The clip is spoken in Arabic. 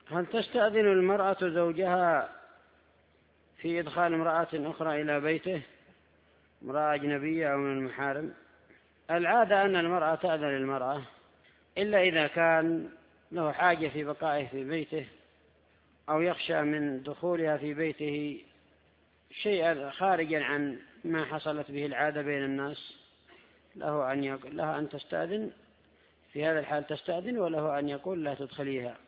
هل تستأذن المرأة زوجها في إدخال امرأة أخرى إلى بيته، امرأة أجنبية أو من المحارم؟ العادة أن المرأة تأذن للمرأة إلا إذا كان له حاجة في بقائه في بيته أو يخشى من دخولها في بيته شيئا خارجا عن ما حصلت به العادة بين الناس، لها أن تستأذن في هذا الحال تستأذن، وله أن يقول لا تدخليها.